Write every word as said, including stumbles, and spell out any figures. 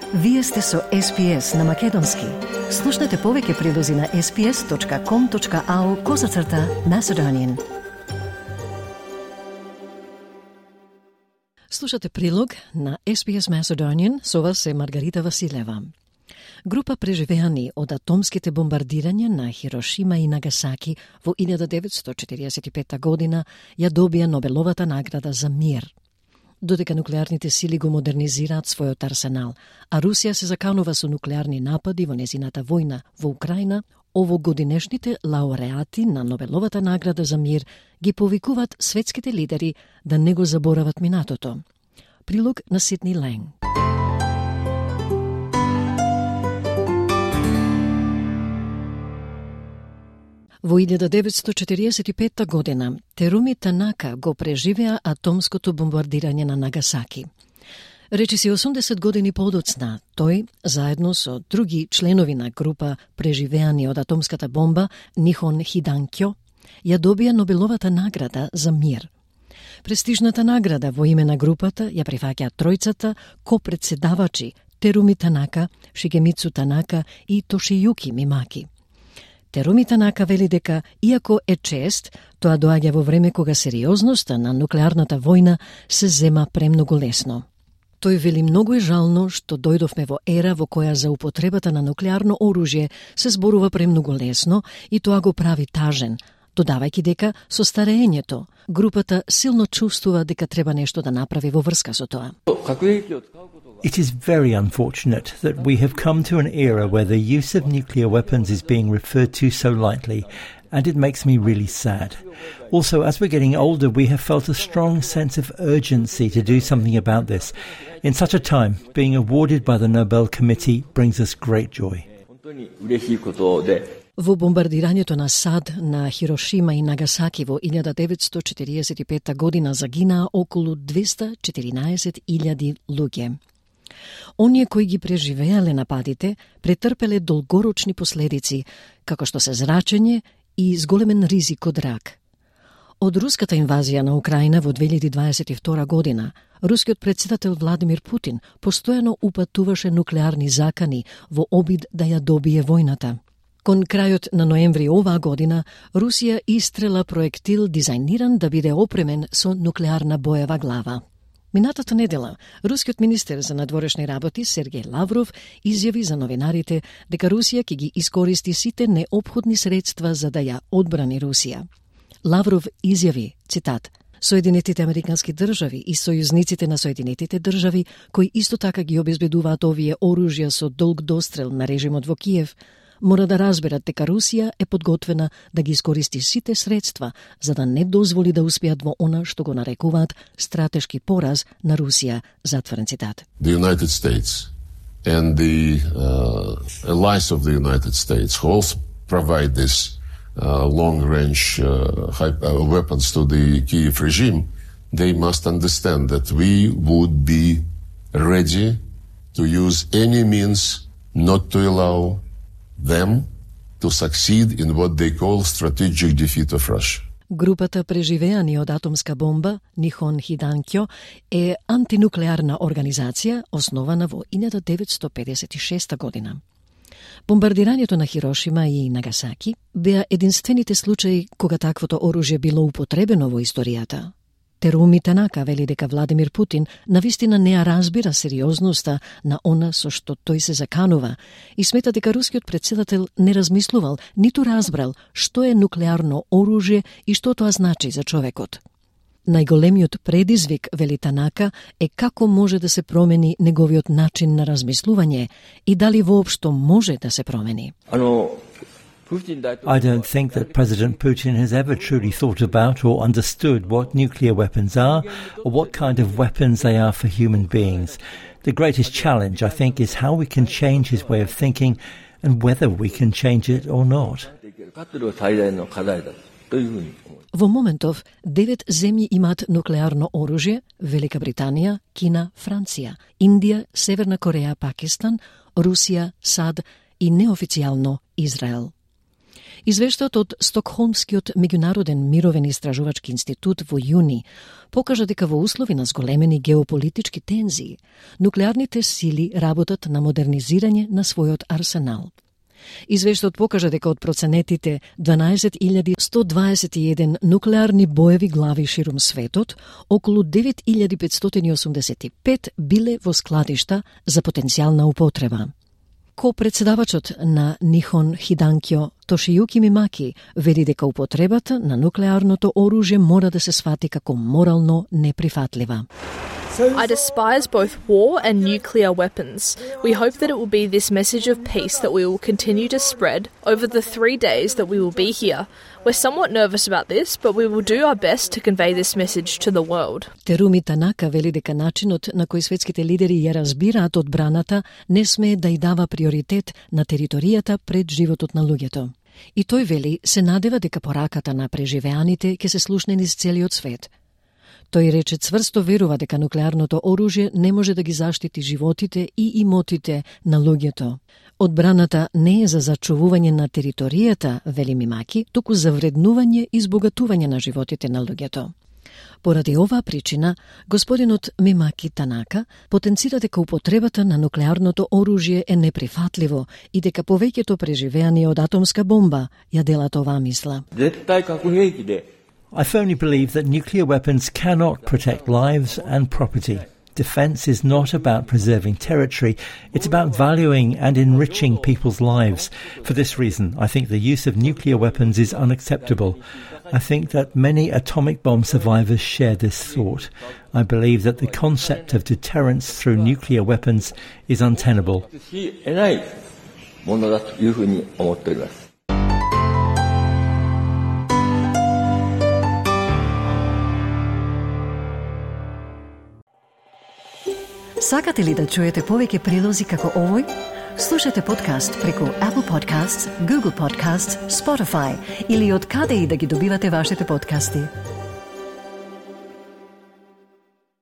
Вие сте со Ес Би Ес на Македонски. Слушнете повеќе прилози на ес би ес точка ком точка ау козацрта Macedonian. Слушате прилог на Ес Би Ес Macedonian, со вас е Маргарита Василева. Група преживеани од атомските бомбардирања на Хирошима и Нагасаки во илјада деветстотини четиридесет и пета година ја добија Нобеловата награда за мир. Додека нуклеарните сили го модернизираат својот арсенал, а Русија се заканува со нуклеарни напади во незината војна во Украина, овогодинешните лауреати на Нобеловата награда за мир ги повикуваат светските лидери да не го заборават минатото. Прилог на Сидни Ленг. Во илјада деветстотини четиридесет и пета година Теруми Танака го преживеа атомското бомбардирање на Нагасаки. Речиси осумдесет години подоцна, тој, заедно со други членови на група преживеани од атомската бомба, Нихон Хиданкјо, ја добија Нобеловата награда за мир. Престижната награда во име на групата ја прифаќаат тројцата копредседавачи Теруми Танака, Шигемицу Танака и Тошијуки Мимаки. Теруми Танака вели дека, иако е чест, тоа доаѓа во време кога сериозноста на нуклеарната војна се зема премногу лесно. Тој вели многу е жално што дојдовме во ера во која за употребата на нуклеарно оружје се зборува премногу лесно и тоа го прави тажен, додавајќи дека со стареењето групата силно чувствува дека треба нешто да направи во врска со тоа. It is very unfortunate that we have come to an era where the use of nuclear weapons is being referred to so lightly, and it makes me really sad. Also, as we're getting older, we have felt a strong sense of urgency to do something about this. In such a time, being awarded by the Nobel Committee brings us great joy. Во бомбардирањето на САД на Хирошима и Нагасаки во илјада деветстотини четиридесет и пета година загинаа околу двеста и четиринаесет илјади луѓе. Оние кои ги преживеале нападите претрпеле долгорочни последици, како што се зрачење и зголемен ризик од рак. Од руската инвазија на Украина во две илјади дваесет и втора година, рускиот председател Владимир Путин постојано упатуваше нуклеарни закани во обид да ја добие војната. Кон крајот на ноември оваа година, Русија истрела проектил дизајниран да биде опремен со нуклеарна боева глава. Минатата недела, рускиот министер за надворешни работи Сергеј Лавров изјави за новинарите дека Русија ќе ги искористи сите неопходни средства за да ја одбрани Русија. Лавров изјави, цитат, Соединетите Американски држави и сојузниците на Соединетите држави, кои исто така ги обезбедуваат овие оружја со долг дострел на режимот во Киев, мора да разберат дека Русија е подготвена да ги искористи сите средства за да не дозволи да успеат во она што го нарекуваат стратешки пораз на Русија, затворен цитат. The United States and the uh, allies of the United States who also provide this uh, long-range uh, uh, weapons to the Kiev regime, they must understand that we would be ready to use any means not to allow them to succeed in what they call strategic defeat of Russia. Групата преживеани од атомска бомба, Нихон Хиданкјо, е антинуклеарна организација основана во илјада деветстотини педесет и шеста година. Бомбардирањето на Хирошима и Нагасаки беа единствените случаи кога таквото оружје било употребено во историјата. Теруми Танака вели дека Владимир Путин навистина не ја разбира сериозноста на она со што тој се заканува и смета дека рускиот председател не размислувал, ниту разбрал што е нуклеарно оружје и што тоа значи за човекот. Најголемиот предизвик, вели Танака, е како може да се промени неговиот начин на размислување и дали воопшто може да се промени. I don't think that President Putin has ever truly thought about or understood what nuclear weapons are or what kind of weapons they are for human beings. The greatest challenge, I think, is how we can change his way of thinking and whether we can change it or not. Во моментов, девет земји имаат нуклеарно оружје: Велика Британија, Кина, Франција, Индија, Северна Кореја, Пакистан, Русија, САД и неофицијално Израел. Извештајот од Стокхолмскиот меѓународен мировен истражувачки институт во јуни покажа дека во услови на зголемени геополитички тензии, нуклеарните сили работат на модернизирање на својот арсенал. Извештајот покажа дека од проценетите дванаесет илјади сто дваесет и еден нуклеарни боеви глави ширум светот, околу девет илјади петстотини и осумдесет и пет биле во складишта за потенцијална употреба. Ко-председавачот на Нихон Хиданкјо Тошијуки Мимаки вели дека употребата на нуклеарното оружје мора да се свати како морално неприфатлива. I despise both war and nuclear weapons. We hope that it will be this message of peace that we will continue to spread over the three days that we will be here. We're somewhat nervous about this, but we will do our best to convey this message to the world. Теруми Танака вели дека начинот на кој светските лидери ја разбираат одбраната не смее да ја дава приоритет на територијата пред животот на луѓето. И тој вели се надева дека пораката на преживеаните ќе се слушне низ целиот свет. Тој рече цврсто верува дека нуклеарното оружје не може да ги заштити животите и имотите на луѓето. Одбраната не е за зачувување на територијата, вели Мимаки, туку за вреднување и збогатување на животите на луѓето. Поради оваа причина, господинот Мимаки Танака потенцира дека употребата на нуклеарното оружје е неприфатливо и дека повеќето преживеани од атомска бомба ја делат оваа мисла. I firmly believe that nuclear weapons cannot protect lives and property. Defence is not about preserving territory, it's about valuing and enriching people's lives. For this reason, I think the use of nuclear weapons is unacceptable. I think that many atomic bomb survivors share this thought. I believe that the concept of deterrence through nuclear weapons is untenable. Сакате ли да чуете повеќе прилози како овој? Слушате подкаст преку Apple Podcasts, Google Podcasts, Spotify или од каде и да ги добивате вашите подкасти.